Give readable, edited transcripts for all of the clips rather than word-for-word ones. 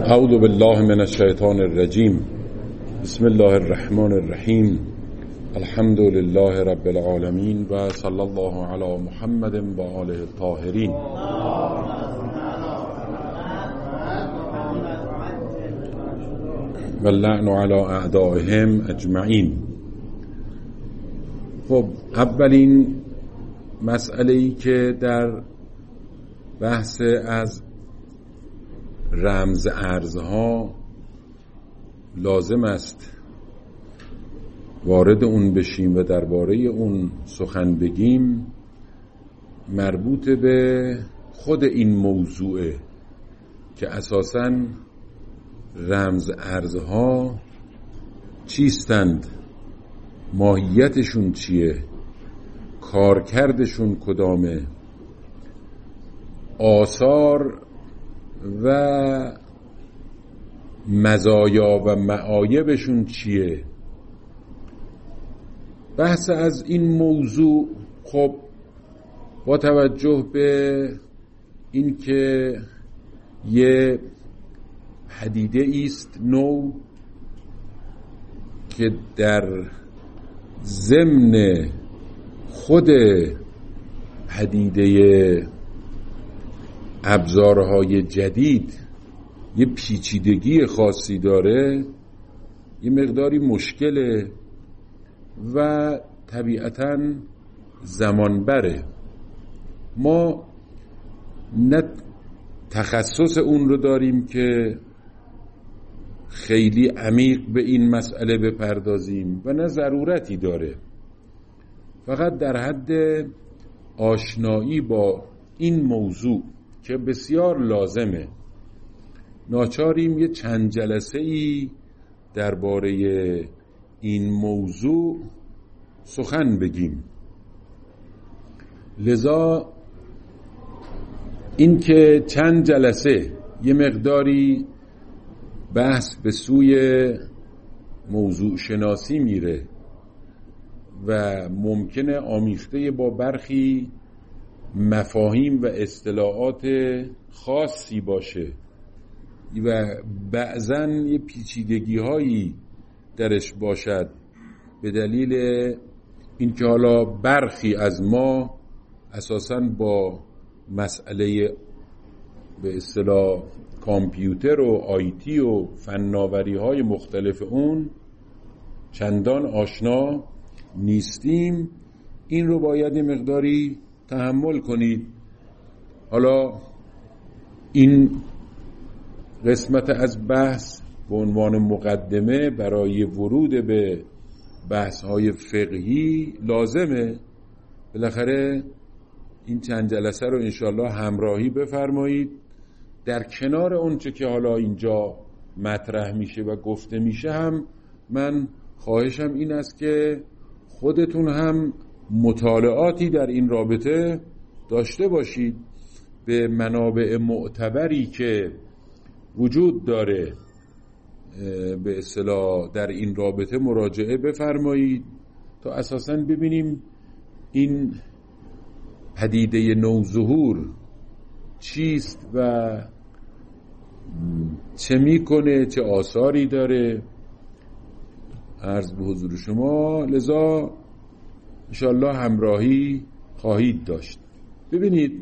اعوذ بالله من الشیطان الرجیم. بسم الله الرحمن الرحیم. الحمد لله رب العالمین و صلی الله علی محمد و آله الطاهرین. و اللعن علی اعدائهم اجمعین. خب، اولین مسئله‌ای که در بحث از رمز ارزها لازم است وارد اون بشیم و درباره اون سخن بگیم مربوط به خود این موضوعه که اساساً رمز ارزها چیستند، ماهیتشون چیه، کارکردشون کدامه، آثار و مزایا و معایبشون چیه. بحث از این موضوع خب با توجه به این که یه پدیده است نو که در ضمن خود پدیده ابزارهای جدید یه پیچیدگی خاصی داره، یه مقداری مشکله و طبیعتاً زمان بره. ما نه تخصص اون رو داریم که خیلی عمیق به این مسئله بپردازیم و نه ضرورتی داره، فقط در حد آشنایی با این موضوع که بسیار لازمه ناچاریم یه چند جلسه‌ای درباره این موضوع سخن بگیم. لذا این که چند جلسه یه مقداری بحث به سوی موضوع شناسی میره و ممکنه آمیخته با برخی مفاهیم و اصطلاحات خاصی باشه و بعضن یه پیچیدگی هایی درش باشد به دلیل اینکه حالا برخی از ما اساساً با مسئله به اصطلاح کامپیوتر و آیتی و فناوری های مختلف اون چندان آشنا نیستیم. این رو باید یه مقداری تحمل کنید. حالا این قسمت از بحث به عنوان مقدمه برای ورود به بحث‌های فقهی لازمه. بالاخره این چند جلسه رو انشالله همراهی بفرمایید. در کنار اونچه که حالا اینجا مطرح میشه و گفته میشه هم من خواهشم این است که خودتون هم مطالعاتی در این رابطه داشته باشید، به منابع معتبری که وجود داره به اصطلاح در این رابطه مراجعه بفرمایید تا اساساً ببینیم این پدیده نوظهور چیست و چه میکنه، چه آثاری داره. عرض به حضور شما لذا انشاءالله همراهی خواهید داشت. ببینید،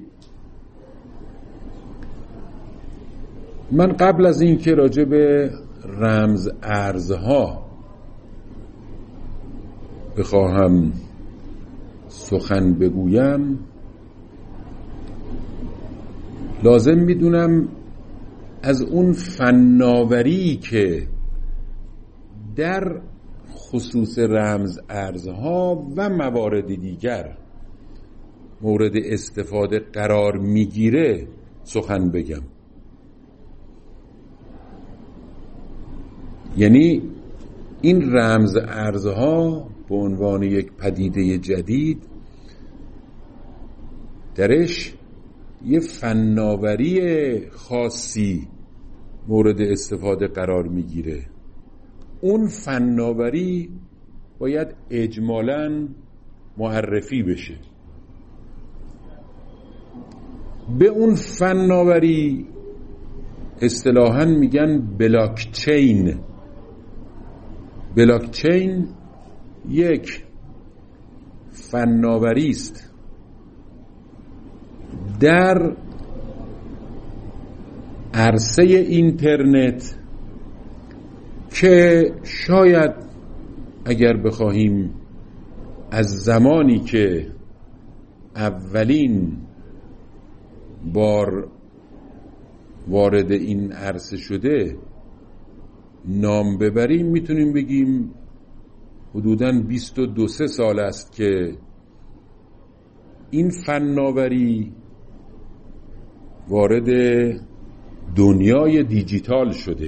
من قبل از این که راجع به رمز ارزها بخواهم سخن بگویم لازم میدونم از اون فناوری که در خصوص رمز ارزها و موارد دیگر مورد استفاده قرار میگیره سخن بگم. یعنی این رمز ارزها به عنوان یک پدیده جدید درش یه فناوری خاصی مورد استفاده قرار میگیره. اون فناوری باید اجمالاً معرفی بشه. به اون فناوری اصطلاحاً میگن بلاکچین. بلاکچین یک فناوری است در عرصه اینترنت که شاید اگر بخواهیم از زمانی که اولین بار وارد این عرصه شده نام ببریم، میتونیم بگیم حدوداً 22 سال است که این فناوری وارد دنیای دیجیتال شده.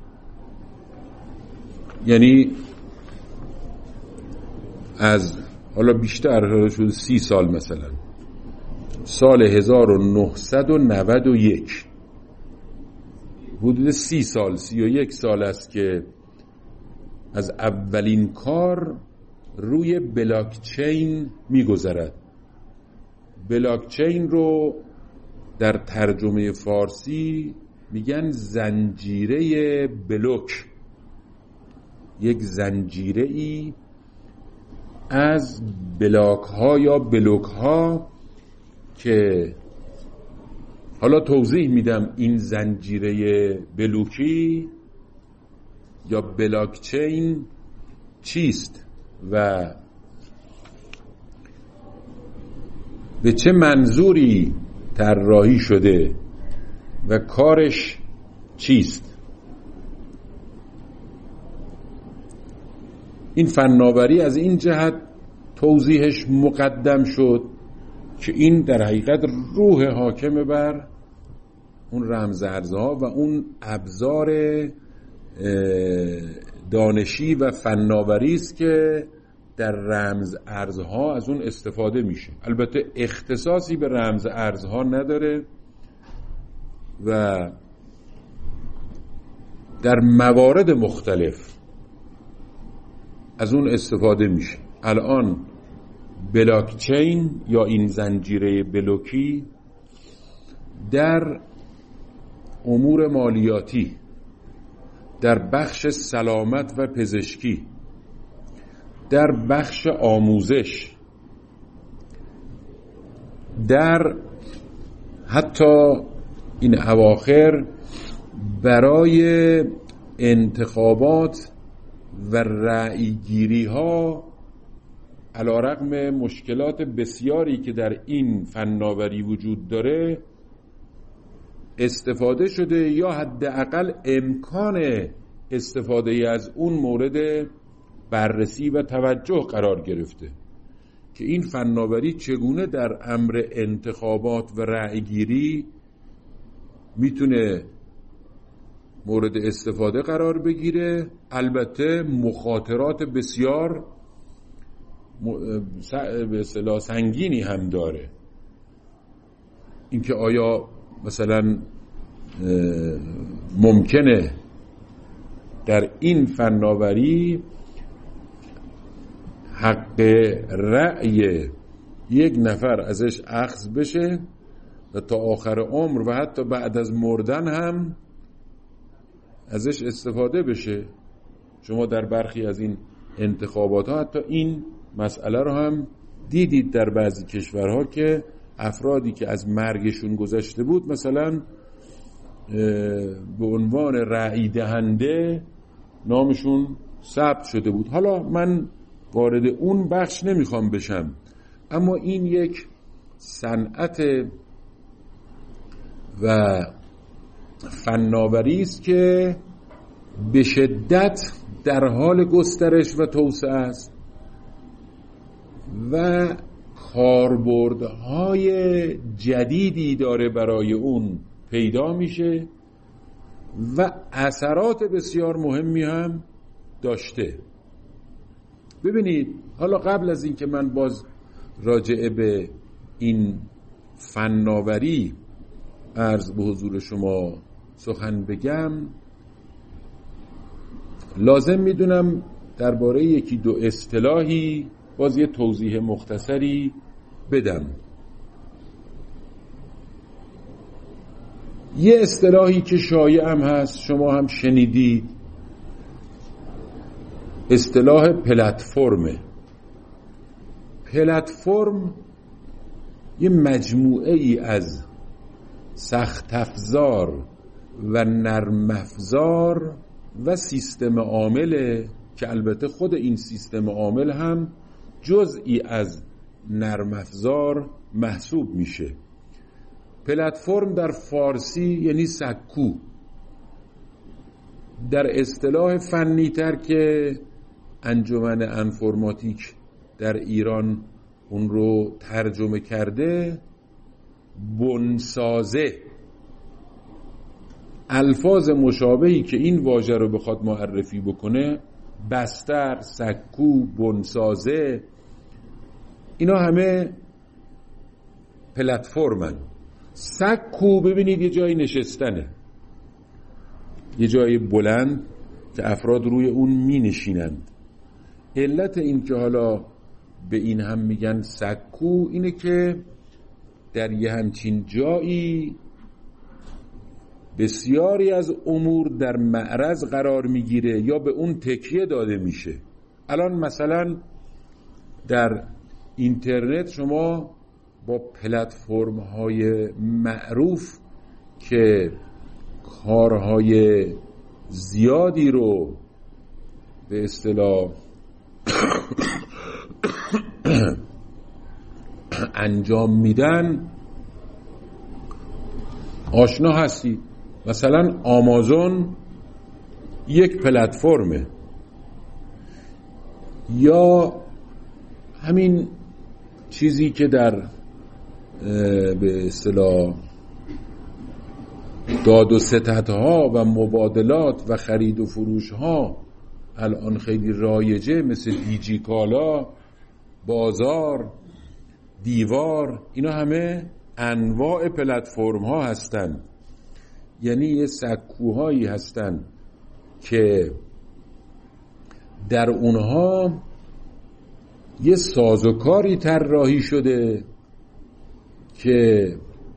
یعنی از حالا بیشتر شده 30 سال، مثلا سال 1991 حدود 30 سال 31 سال است که از اولین کار روی بلاکچین میگذرد. بلاکچین رو در ترجمه فارسی میگن زنجیره بلوک، یک زنجیره ای از بلاک ها یا بلوک ها که حالا توضیح میدم این زنجیره بلوکی یا بلاکچین چیست و به چه منظوری طراحی شده و کارش چیست. این فناوری از این جهت توضیحش مقدم شد که این در حقیقت روح حاکم بر اون رمز ارزها و اون ابزار دانشی و فناوری است که در رمز ارزها از اون استفاده میشه. البته اختصاصی به رمز ارزها نداره و در موارد مختلف از اون استفاده میشه. الان بلاکچین یا این زنجیره بلوکی در امور مالیاتی، در بخش سلامت و پزشکی، در بخش آموزش، در حتی این اواخر برای انتخابات و رأیگیری ها علیرغم مشکلات بسیاری که در این فناوری وجود داره استفاده شده یا حداقل امکان استفاده از اون مورد بررسی و توجه قرار گرفته که این فناوری چگونه در امر انتخابات و رأیگیری میتونه مورد استفاده قرار بگیره. البته مخاطرات بسیار به اصطلاح سنگینی هم داره. اینکه آیا مثلا ممکنه در این فناوری حق رأی یک نفر ازش اخذ بشه و تا آخر عمر و حتی بعد از مردن هم ازش استفاده بشه. شما در برخی از این انتخابات ها حتی این مسئله رو هم دیدید در بعضی کشورها که افرادی که از مرگشون گذشته بود مثلا به عنوان رأی دهنده نامشون ثبت شده بود. حالا من وارد اون بخش نمیخوام بشم، اما این یک صنعت و فناوری است که به شدت در حال گسترش و توسعه است و کاربردهای جدیدی داره برای اون پیدا میشه و اثرات بسیار مهمی هم داشته. ببینید، حالا قبل از این که من باز راجع به این فناوری عرض به حضور شما سخن بگم، لازم میدونم درباره یکی دو اصطلاحی باز یه توضیح مختصری بدم. یه اصطلاحی که شایع هم هست، شما هم شنیدید، اصطلاح پلتفرمه. پلتفرم یه مجموعه ای از سخت افزار و نرم افزار و سیستم عامله که البته خود این سیستم عامل هم جزئی از نرم افزار محسوب میشه. پلتفرم در فارسی یعنی سکو. در اصطلاح فنی تر که انجمن انفرماتیک در ایران اون رو ترجمه کرده، بنسازه. الفاظ مشابهی که این واژه رو بخواد معرفی بکنه، بستر، سکو، بنسازه، اینا همه پلتفرمن. سکو ببینید یه جایی نشستنه، یه جای بلند که افراد روی اون می نشینند. علت این که حالا به این هم میگن سکو اینه که در یه همچین جایی بسیاری از امور در معرض قرار میگیره یا به اون تکیه داده میشه. الان مثلا در اینترنت شما با پلتفرم های معروف که کارهای زیادی رو به اصطلاح انجام میدن آشنا هستی. مثلا آمازون یک پلتفرمه، یا همین چیزی که در به اصطلاح داد و ستدها و مبادلات و خرید و فروش ها الان خیلی رایجه، مثل دیجی کالا، بازار، دیوار، اینا همه انواع پلتفرم ها هستن. یعنی یه سکوهایی هستن که در اونها یه سازوکاری طراحی شده که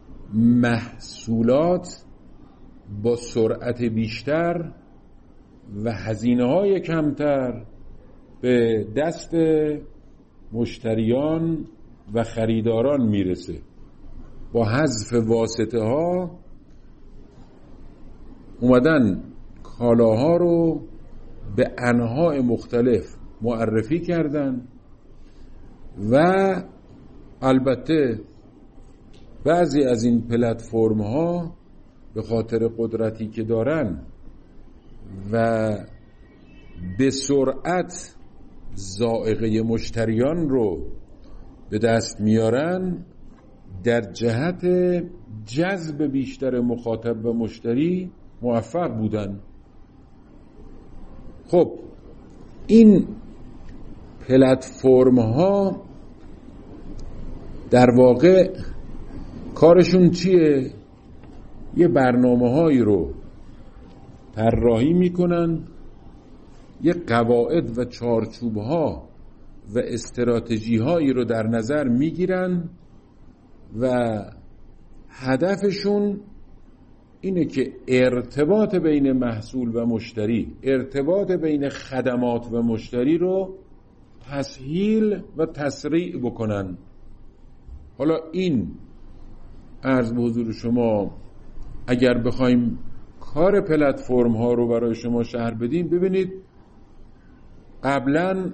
محصولات با سرعت بیشتر و هزینه‌های کمتر به دست مشتریان و خریداران میرسه. با حذف واسطه ها اومدن کالاها رو به انواع مختلف معرفی کردن و البته بعضی از این پلتفرم ها به خاطر قدرتی که دارن و به سرعت ذائقه مشتریان رو به دست میارن، در جهت جذب بیشتر مخاطب و مشتری موفق بودن. خب این پلتفرم ها در واقع کارشون چیه؟ یه برنامه هایی رو طراحی میکنن، یه قواعد و چارچوب ها و استراتژی هایی رو در نظر میگیرن و هدفشون اینه که ارتباط بین محصول و مشتری، ارتباط بین خدمات و مشتری رو تسهیل و تسریع بکنن. حالا این عرض به حضور شما اگر بخوایم کار پلتفرم ها رو برای شما شرح بدیم، ببینید قبلا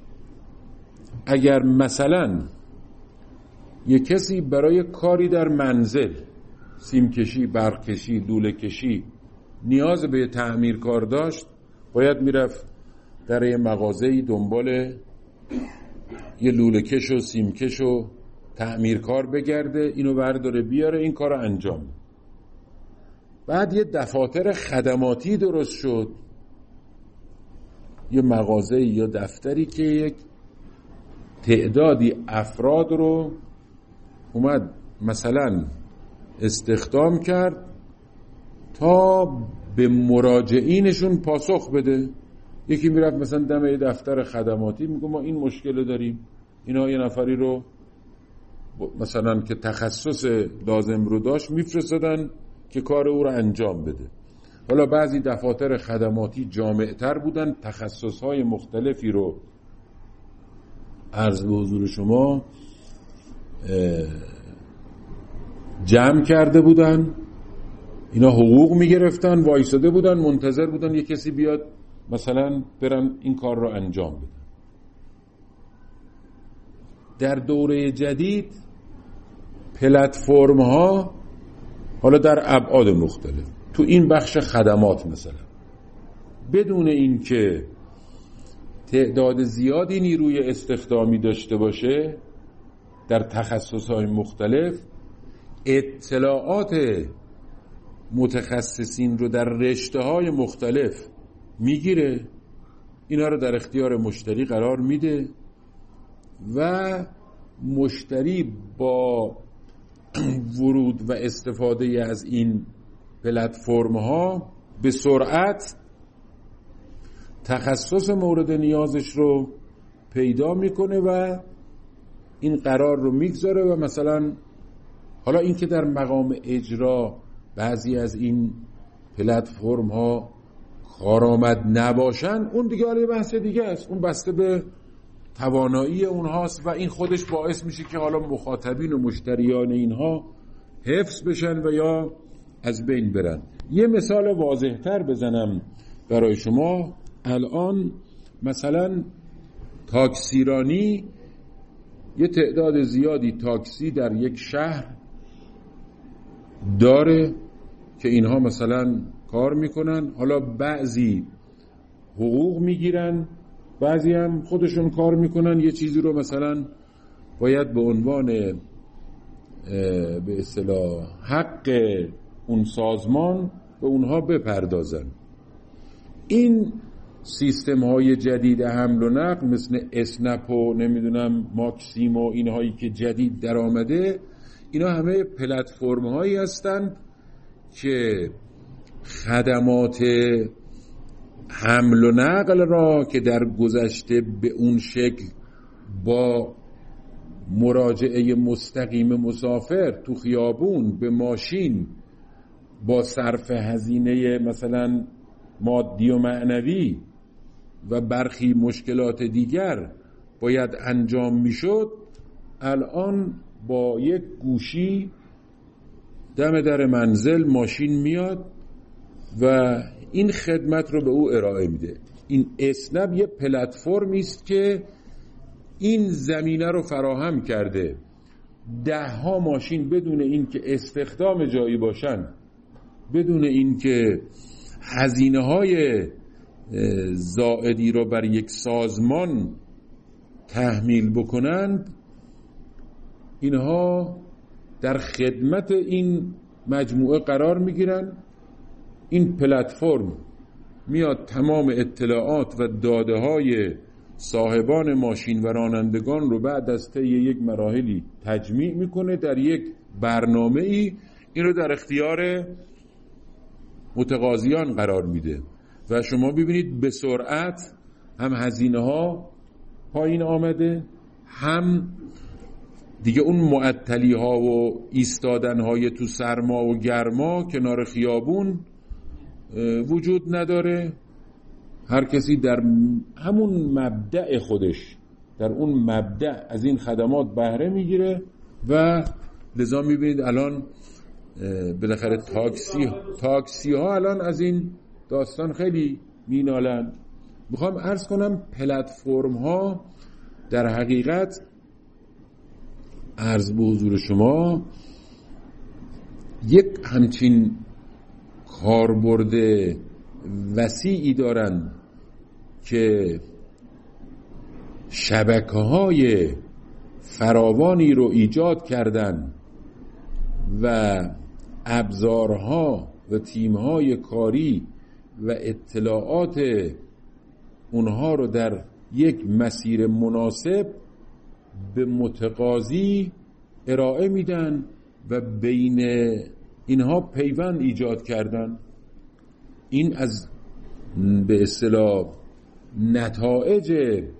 اگر مثلا یک کسی برای کاری در منزل، سیمکشی، برقکشی، لوله کشی نیاز به تعمیرکار داشت، باید میرفت در یه مغازه‌ای دنبال یه لوله کش و سیمکش و تعمیرکار بگرده، اینو برداره بیاره، این کار رو انجام. بعد یه دفاتر خدماتی درست شد، یه مغازه‌ای یا دفتری که یک تعدادی افراد رو اومد مثلا استخدام کرد تا به مراجعینشون پاسخ بده. یکی میرفت مثلا دم یه دفتر خدماتی میگه ما این مشکل داریم، اینا یه نفری رو مثلا که تخصص لازم رو داشت میفرستادن که کار او را انجام بده. حالا بعضی دفاتر خدماتی جامع‌تر بودن، تخصص‌های مختلفی رو عرض به حضور شما جمع کرده بودن. اینا حقوق میگرفتن، وایساده بودن، منتظر بودن یه کسی بیاد مثلا برن این کار رو انجام بدن. در دوره جدید پلتفرم ها حالا در ابعاد مختلف، تو این بخش خدمات مثلا، بدون اینکه تعداد زیادی نیروی استخدامی داشته باشه در تخصصهای مختلف، اطلاعات متخصصین رو در رشته‌های مختلف میگیره، اینا رو در اختیار مشتری قرار میده و مشتری با ورود و استفاده از این پلتفرم ها به سرعت تخصص مورد نیازش رو پیدا میکنه و این قرار رو میگذاره. و مثلا حالا این که در مقام اجرا بعضی از این پلتفرم ها کارآمد نباشن، اون دیگه حالا بحث دیگه است، اون بسته به توانایی اونهاست و این خودش باعث میشه که حالا مخاطبین و مشتریان اینها حفظ بشن و یا از بین برن. یه مثال واضح تر بزنم برای شما. الان مثلا تاکسیرانی، یه تعداد زیادی تاکسی در یک شهر داره که اینها مثلا کار میکنن، حالا بعضی حقوق میگیرن، بعضی هم خودشون کار میکنن، یه چیزی رو مثلا باید به عنوان به اصطلاح حق اون سازمان به اونها بپردازن. این سیستم های جدید حمل و نقل مثل اسنپ و نمیدونم ماکسیم و اینهایی که جدید در آمده، اینا همه پلتفرم هایی هستند که خدمات حمل و نقل را که در گذشته به اون شکل با مراجعه مستقیم مسافر تو خیابون به ماشین با صرف هزینه مثلا مادی و معنوی و برخی مشکلات دیگر باید انجام میشد، الان با یک گوشی دم در منزل ماشین میاد و این خدمت رو به او ارائه میده. این اسنپ یه پلتفرمی است که این زمینه رو فراهم کرده. 10 ماشین بدون اینکه استخدام جایی باشن، بدون اینکه هزینه‌های زائدی رو بر یک سازمان تحمیل بکنند، اینها در خدمت این مجموعه قرار میگیرن. این پلتفرم میاد تمام اطلاعات و داده های صاحبان ماشین و رانندگان رو بعد از طی یک مراحلی تجمیع میکنه در یک برنامه‌ای، این رو در اختیار متقاضیان قرار میده و شما ببینید به سرعت هم هزینه ها پایین آمده، هم دیگه اون معطلی ها و ایستادن های تو سرما و گرما کنار خیابون وجود نداره. هر کسی در همون مبدأ خودش، در اون مبدأ از این خدمات بهره میگیره و لذا میبینید الان بالاخره تاکسی ها الان از این داستان خیلی مینالن. میخوام عرض کنم پلتفرم ها در حقیقت، عرض به حضور شما، یک همچین کاربرد وسیعی دارن که شبکه‌های فراوانی رو ایجاد کردن و ابزارها و تیم‌های کاری و اطلاعات اونها رو در یک مسیر مناسب به متقاضی ارائه میدن و بین اینها پیوند ایجاد کردن. این از به اصطلاح نتایج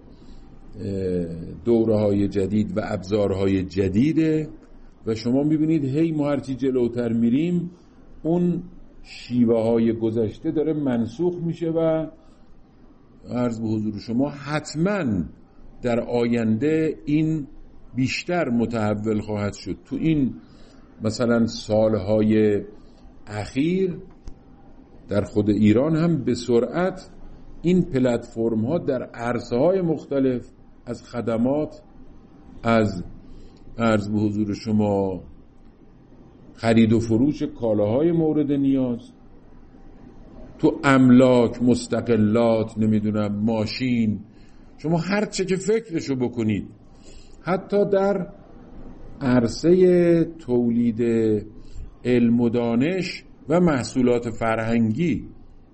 دوره‌های جدید و ابزارهای جدیده و شما میبینید هی ما هرچی جلوتر میریم اون شیوه های گذشته داره منسوخ میشه و عرض به حضور شما حتما در آینده این بیشتر متحول خواهد شد. تو این مثلا سالهای اخیر در خود ایران هم به سرعت این پلتفرم ها در عرصه‌های مختلف، از خدمات، از عرض به حضور شما خرید و فروش کالاهای مورد نیاز، تو املاک، مستقلات، نمیدونم ماشین، شما هر چه که فکرشو بکنید، حتی در عرصه تولید علم و دانش و محصولات فرهنگی،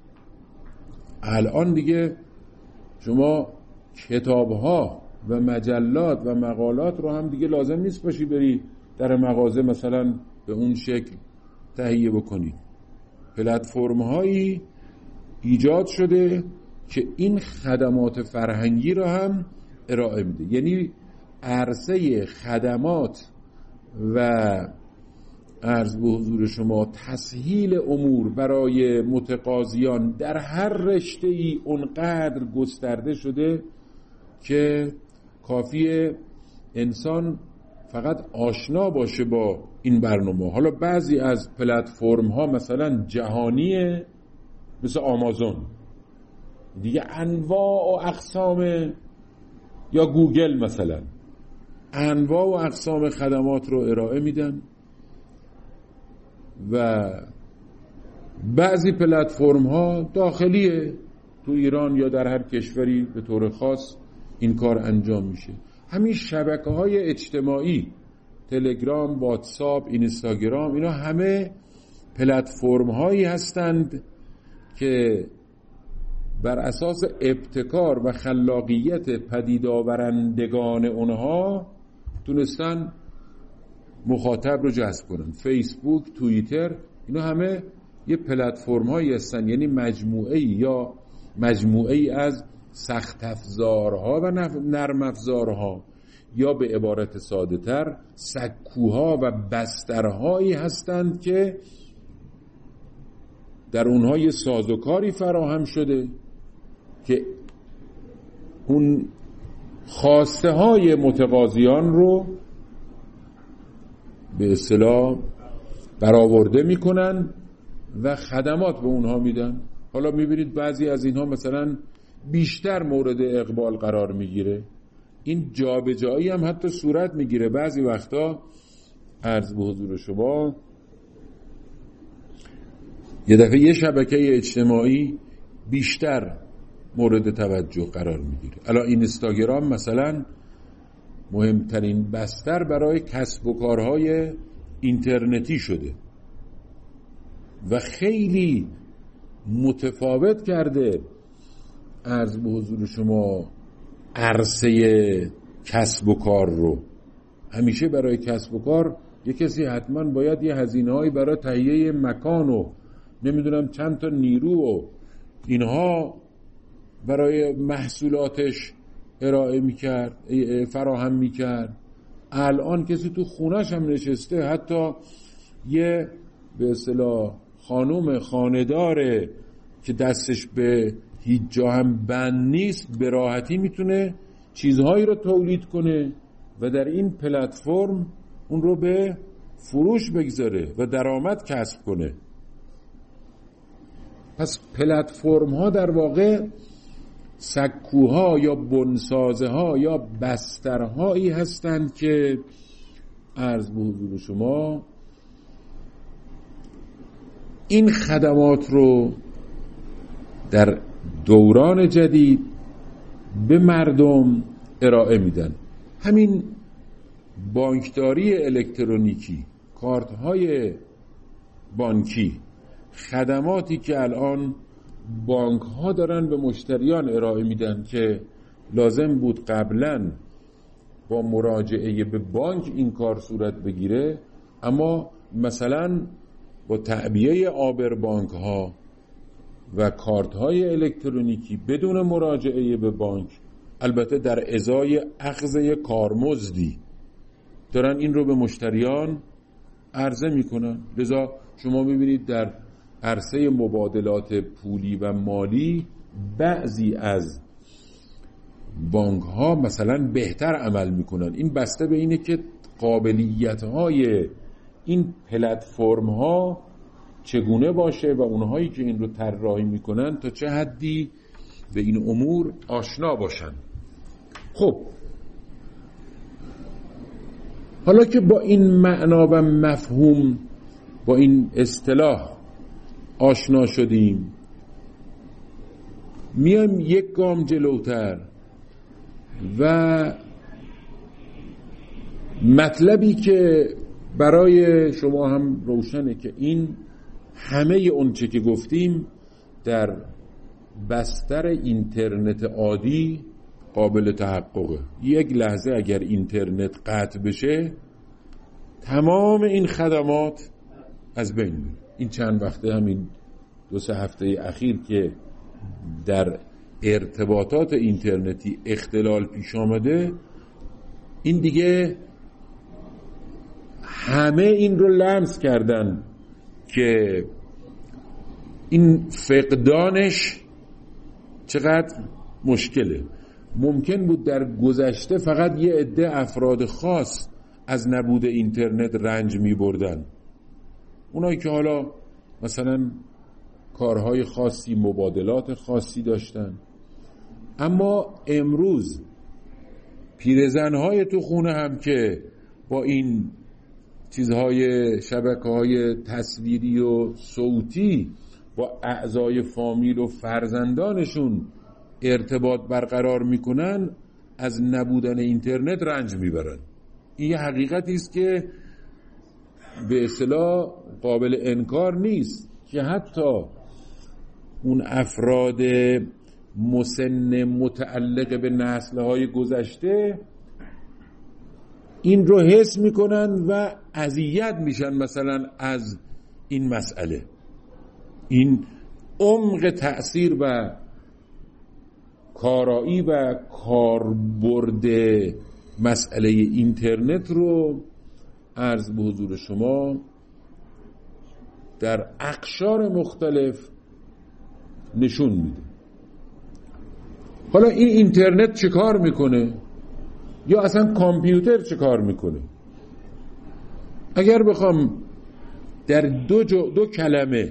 الان دیگه شما کتاب‌ها و مجلات و مقالات رو هم دیگه لازم نیست باشی بری در مغازه مثلا به اون شکل تهیه بکنی. پلتفرم‌هایی ایجاد شده که این خدمات فرهنگی رو هم ارائه میده. یعنی عرصه خدمات و عرض به حضور شما تسهیل امور برای متقاضیان در هر رشته‌ای اونقدر گسترده شده که کافیه انسان فقط آشنا باشه با این برنامه. حالا بعضی از پلتفرم ها مثلا جهانیه، مثل آمازون دیگه، انواع و اقسام، یا گوگل مثلا انواع و اقسام خدمات رو ارائه میدن و بعضی پلتفرم ها داخلیه، تو ایران یا در هر کشوری به طور خاص این کار انجام میشه. همین شبکه های اجتماعی، تلگرام، واتساپ، اینستاگرام، اینا همه پلتفرم هایی هستند که بر اساس ابتکار و خلاقیت پدید آورندگان اونها تونستن مخاطب رو جذب کنن. فیسبوک، توییتر، اینا همه یه پلتفرم هایی هستن، یعنی مجموعه‌ای از سخت افزارها و نرم افزارها، یا به عبارت ساده تر سکوها و بسترهایی هستند که در اونها یه سازوکاری فراهم شده که اون خواسته های متقاضیان رو به اصطلاح برآورده میکنن و خدمات به اونها میدن. حالا میبینید بعضی از اینها مثلا بیشتر مورد اقبال قرار میگیره. این جابجایی هم حتی صورت میگیره بعضی وقتا، عرض به حضور شما، یه دفعه یه شبکه اجتماعی بیشتر مورد توجه قرار میگیره. الان اینستاگرام مثلا مهمترین بستر برای کسب و کارهای اینترنتی شده و خیلی متفاوت کرده عرض به حضور شما عرصه کسب و کار رو. همیشه برای کسب و کار یه کسی حتما باید یه هزینه‌هایی برای تهیه مکان و نمیدونم چند تا نیرو و اینها برای محصولاتش ارائه میکرد، فراهم میکرد. الان کسی تو خونش هم نشسته، حتی یه به اصطلاح خانم خانه‌داره که دستش به هیچ جا هم بند نیست، به راحتی میتونه چیزهایی رو تولید کنه و در این پلتفرم اون رو به فروش بگذاره و درآمد کسب کنه. پس پلتفرم ها در واقع سکوها یا بنسازه ها یا بسترهایی هستند که عرض به حضور شما این خدمات رو در دوران جدید به مردم ارائه میدن. همین بانکداری الکترونیکی، کارت های بانکی، خدماتی که الان بانک ها دارن به مشتریان ارائه میدن که لازم بود قبلا با مراجعه به بانک این کار صورت بگیره، اما مثلا با تعبیه آبر بانک ها و کارت های الکترونیکی بدون مراجعه به بانک، البته در ازای اخذ کارمزدی، دارن این رو به مشتریان عرضه میکنن. لذا شما میبینید در عرصه مبادلات پولی و مالی بعضی از بانک ها مثلا بهتر عمل میکنن. این بسته به اینه که قابلیت های این پلتفرم ها چگونه باشه و اونهایی که این رو طراحی میکنن تا چه حدی به این امور آشنا باشن. خب حالا که با این معنا و مفهوم، با این اصطلاح آشنا شدیم، میایم یک گام جلوتر و مطلبی که برای شما هم روشنه که این همه اون چه که گفتیم در بستر اینترنت عادی قابل تحققه. یک لحظه اگر اینترنت قطع بشه تمام این خدمات از بین میره. این چند وقته، همین 2-3 هفته اخیر که در ارتباطات اینترنتی اختلال پیش آمده، این دیگه همه این رو لمس کردن که این فقدانش چقدر مشکله. ممکن بود در گذشته فقط یه عده افراد خاص از نبود اینترنت رنج می بردن، اونایی که حالا مثلا کارهای خاصی، مبادلات خاصی داشتن. اما امروز پیرزنهای تو خونه هم که با این چیزهای شبکه‌های تصویری و صوتی با اعضای فامیل و فرزندانشون ارتباط برقرار میکنن، از نبودن اینترنت رنج میبرن. این یه حقیقتی است که به اصطلاح قابل انکار نیست که حتی اون افراد مسن متعلق به نسل‌های گذشته این رو حس میکنن و اذیت میشن مثلا از این مسئله. این عمق تأثیر و کارایی و کاربرد مسئله اینترنت رو عرض به حضور شما در اقشار مختلف نشون میده. حالا این اینترنت چه کار میکنه؟ یا اصلا کامپیوتر چه کار میکنه؟ اگر بخوام در دو کلمه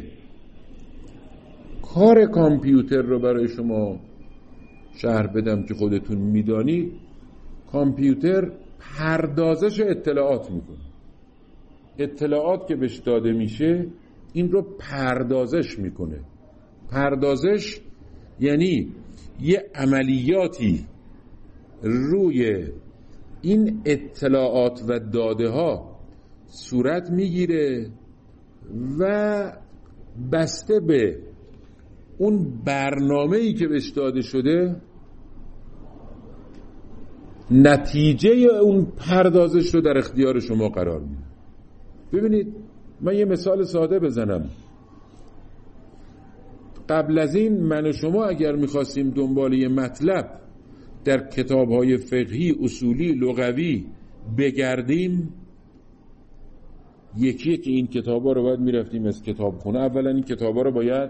کار کامپیوتر رو برای شما شرح بدم که خودتون میدانید، کامپیوتر پردازش اطلاعات میکنه. اطلاعات که بهش داده میشه این رو پردازش میکنه. پردازش یعنی یه عملیاتی روی این اطلاعات و داده ها صورت میگیره و بسته به اون برنامه‌ای که بهش داده شده نتیجه اون پردازش رو در اختیار شما قرار میده. ببینید من یه مثال ساده بزنم. قبل از این من و شما اگر میخواستیم دنبال یه مطلب در کتاب‌های فقهی، اصولی، لغوی بگردیم، یکی که این کتابا رو باید میرفتیم از کتابخونه. اولا این کتابا رو باید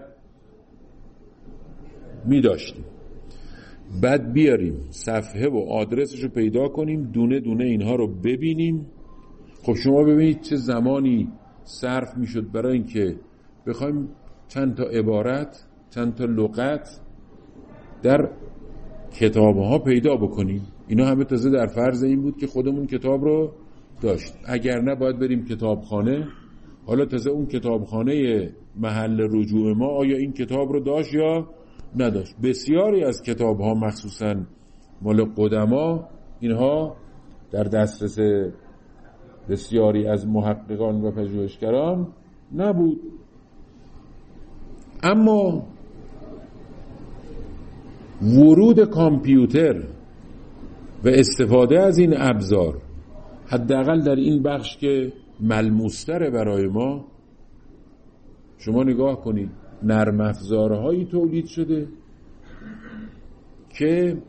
میداشتیم، بعد بیاریم صفحه و آدرسش رو پیدا کنیم، دونه دونه اینها رو ببینیم. خب شما ببینید چه زمانی صرف میشد برای اینکه بخوایم چند تا عبارت، چند تا لغت در کتابها پیدا بکنیم. اینا همه تازه در فرض این بود که خودمون کتاب رو داشت، اگر نه باید بریم کتابخانه. حالا تازه اون کتابخانه محل رجوع ما آیا این کتاب رو داشت یا نداشت. بسیاری از کتابها مخصوصا مال قدما اینها در دسترس بسیاری از محققان و پژوهشگران نبود. اما ورود کامپیوتر و استفاده از این ابزار، حداقل در این بخش که ملموس‌تره برای ما، شما نگاه کنید نرم افزارهایی تولید شده که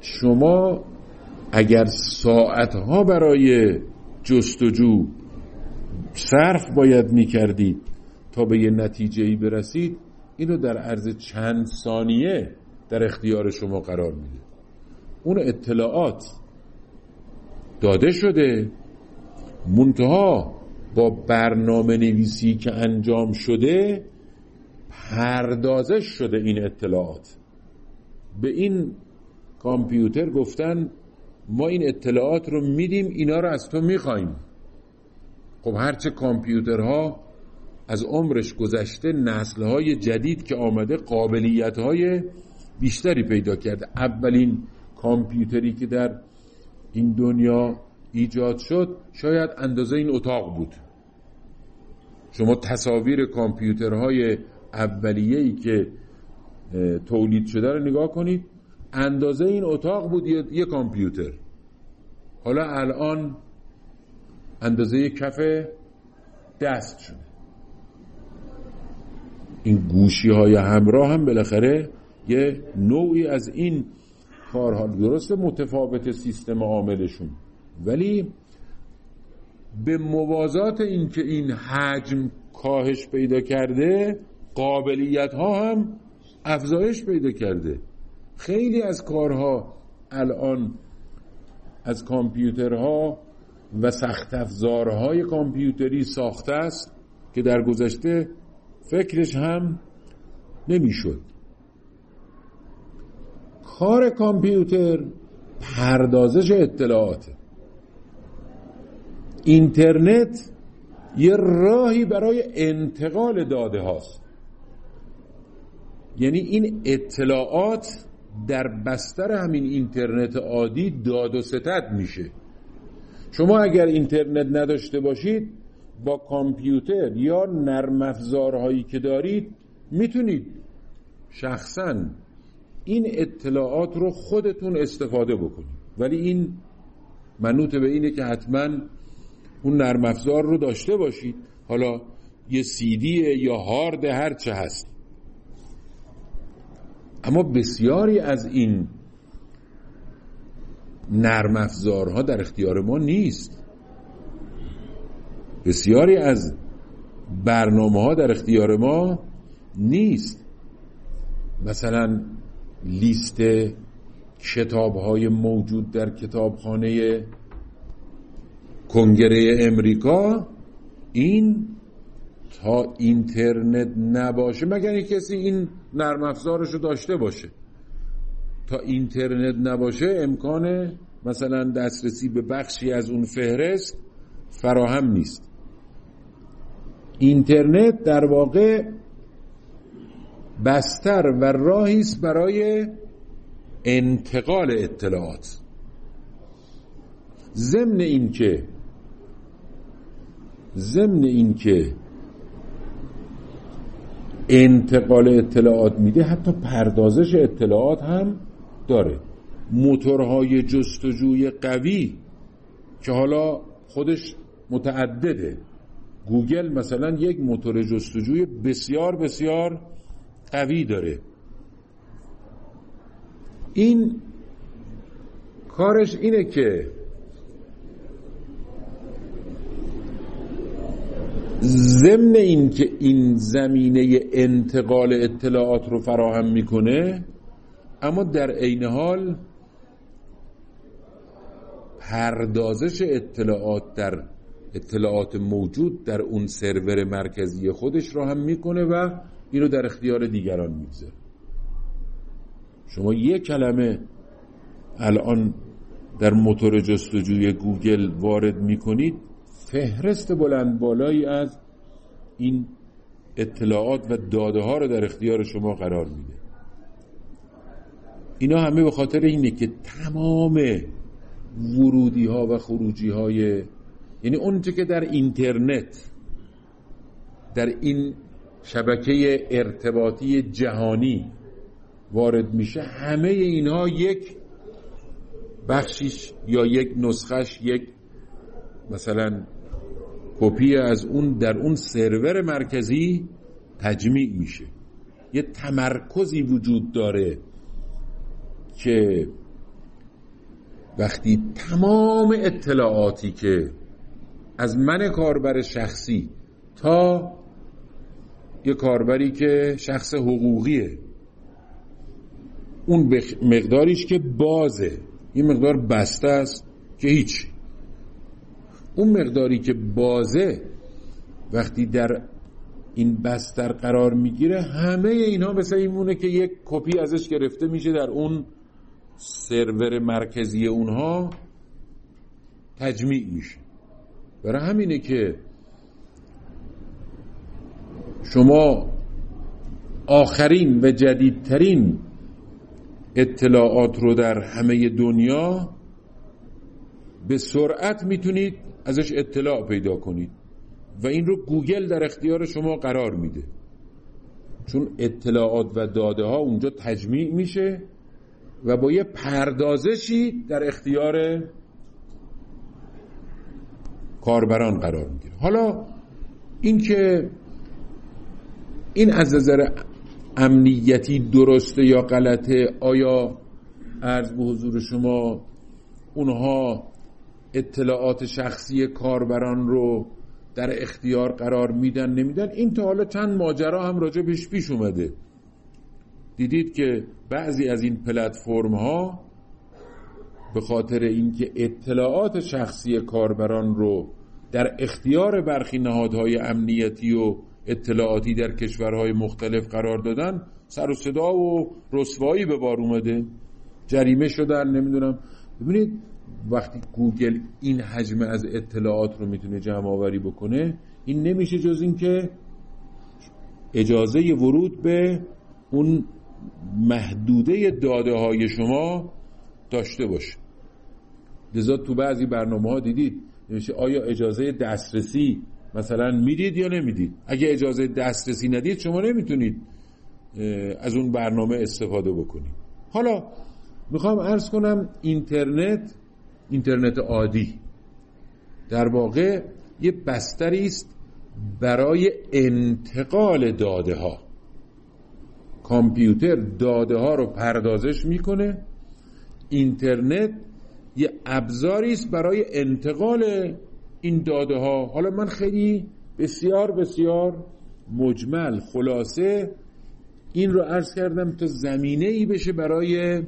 شما اگر ساعتها برای جستجو صرف باید میکردید تا به یه نتیجه‌ای برسید، اینو در عرض چند ثانیه در اختیار شما قرار میده. اون اطلاعات داده شده، منتها با برنامه نویسی که انجام شده پردازش شده این اطلاعات. به این کامپیوتر گفتن ما این اطلاعات رو میدیم، اینا رو از تو میخوایم. خب هرچه کامپیوترها از عمرش گذشته، نسل‌های جدید که آمده قابلیت‌های بیشتری پیدا کرده. اولین کامپیوتری که در این دنیا ایجاد شد شاید اندازه این اتاق بود. شما تصاویر کامپیوترهای اولیه‌ای که تولید شده رو نگاه کنید، اندازه این اتاق بود یه کامپیوتر. حالا الان اندازه کف دست شده. این گوشی‌های همراه هم بالاخره یه نوعی از این کارها، درسته متفاوت سیستم عاملشون، ولی به موازات این که این حجم کاهش پیدا کرده، قابلیت‌ها هم افزایش پیدا کرده. خیلی از کارها الان از کامپیوترها و سخت افزارهای کامپیوتری ساخته است که در گذشته فکرش هم نمیشد. کار کامپیوتر پردازش اطلاعاته. اینترنت یه راهی برای انتقال داده هاست. یعنی این اطلاعات در بستر همین اینترنت عادی داد و ستد میشه. شما اگر اینترنت نداشته باشید، با کامپیوتر یا نرم افزارهایی که دارید میتونید شخصاً این اطلاعات رو خودتون استفاده بکنید، ولی این منوط به اینه که حتما اون نرم افزار رو داشته باشید، حالا یه CD یا هارد هر چه هست. اما بسیاری از این نرم افزارها در اختیار ما نیست. بسیاری از برنامه‌ها در اختیار ما نیست. مثلا لیست کتاب‌های موجود در کتابخانه کنگره امریکا، این تا اینترنت نباشه، مگر اینکه کسی این نرم افزارش رو داشته باشه، تا اینترنت نباشه امکان مثلا دسترسی به بخشی از اون فهرست فراهم نیست. اینترنت در واقع بستر و راهی است برای انتقال اطلاعات. ضمن اینکه انتقال اطلاعات میده، حتی پردازش اطلاعات هم داره. موتورهای جستجوی قوی که حالا خودش متعدده، گوگل مثلا یک موتور جستجوی بسیار بسیار قوی داره. این کارش اینه که ضمن این که این زمینه انتقال اطلاعات رو فراهم میکنه، اما در عین حال پردازش در اطلاعات موجود در اون سرور مرکزی خودش رو هم میکنه و اینو در اختیار دیگران میگذاره. شما یک کلمه الان در موتور جستجوی گوگل وارد میکنید، فهرست بلند بالایی از این اطلاعات و داده ها رو در اختیار شما قرار میده. اینا همه به خاطر اینه که تمام ورودی ها و خروجی های، یعنی اون چه که در اینترنت، در این شبکه ارتباطی جهانی وارد میشه، همه اینها یک بخشیش یا یک نسخش، یک مثلا کپی از اون در اون سرور مرکزی تجمیع میشه. یه تمرکزی وجود داره که وقتی تمام اطلاعاتی که از من کاربر شخصی تا یه کاربری که شخص حقوقیه، اون مقداریش که بازه، یه مقدار بسته است که هیچ. اون مقداری که بازه وقتی در این بستر قرار میگیره، همه اینا مثل این مونه که یک کپی ازش گرفته میشه در اون سرور مرکزی اونها تجمیع میشه. برای همینه که شما آخرین و جدیدترین اطلاعات رو در همه دنیا به سرعت میتونید ازش اطلاع پیدا کنید و این رو گوگل در اختیار شما قرار میده، چون اطلاعات و داده ها اونجا تجمیع میشه و با یه پردازشی در اختیار کاربران قرار میگیره. حالا این که این از نظر امنیتی درسته یا غلطه، آیا عرض به حضور شما اونها اطلاعات شخصی کاربران رو در اختیار قرار میدن نمیدن، این تا حالا چند ماجرا هم راجع بهش پیش اومده. دیدید که بعضی از این پلتفرم ها به خاطر اینکه اطلاعات شخصی کاربران رو در اختیار برخی نهادهای امنیتی و اطلاعاتی در کشورهای مختلف قرار دادن، سر و صدا و رسوایی به بار اومده، جریمه شدن، نمیدونم. ببینید وقتی گوگل این حجم از اطلاعات رو میتونه جمع آوری بکنه، این نمیشه جز این که اجازه ورود به اون محدوده داده های شما داشته باشه. لذا تو بعضی برنامه ها دیدید نمیشه آیا اجازه دسترسی مثلا میدید یا نمیدید. اگه اجازه دسترسی ندید شما نمیتونید از اون برنامه استفاده بکنید. حالا میخوام عرض کنم اینترنت عادی در واقع یه بستری است برای انتقال داده ها. کامپیوتر داده ها رو پردازش میکنه، اینترنت یه ابزاری است برای انتقال این داده ها. حالا من خیلی بسیار بسیار مجمل خلاصه این رو عرض کردم تا زمینه‌ای بشه برای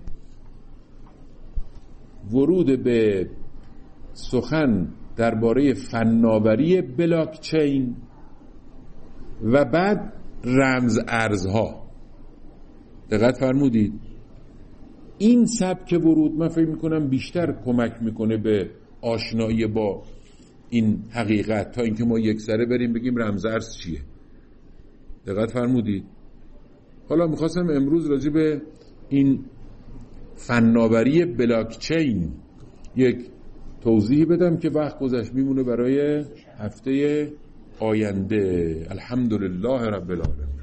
ورود به سخن درباره فناوری بلاکچین و بعد رمز ارزها. دقت فرمودید این سبک ورود من فکر میکنم بیشتر کمک میکنه به آشنایی با این حقیقت تا اینکه ما یک سره بریم بگیم رمز ارز چیه. دقت فرمودید. حالا میخواستم امروز راجع به این فناوری بلاکچین یک توضیح بدم که وقت گذشت میمونه برای هفته آینده. الحمدلله رب العالمین.